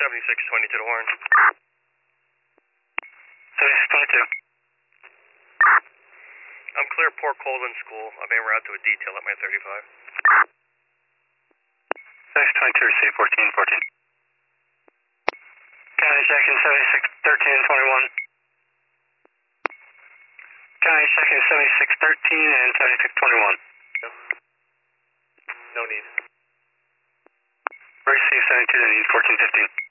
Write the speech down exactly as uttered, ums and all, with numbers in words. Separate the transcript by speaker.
Speaker 1: seventy-six twenty-two to Warren.
Speaker 2: seventy-six twenty-two.
Speaker 1: I'm clear Port Colvin School. I'm en route to a detail at my thirty-five.
Speaker 2: seventy-six twenty-two, receive fourteen fourteen. County checking seventy-six thirteen and twenty-one. County checking seventy-six thirteen and seventy-six twenty-one.
Speaker 1: No need.
Speaker 2: Receive seventy-two, they need fourteen fifteen.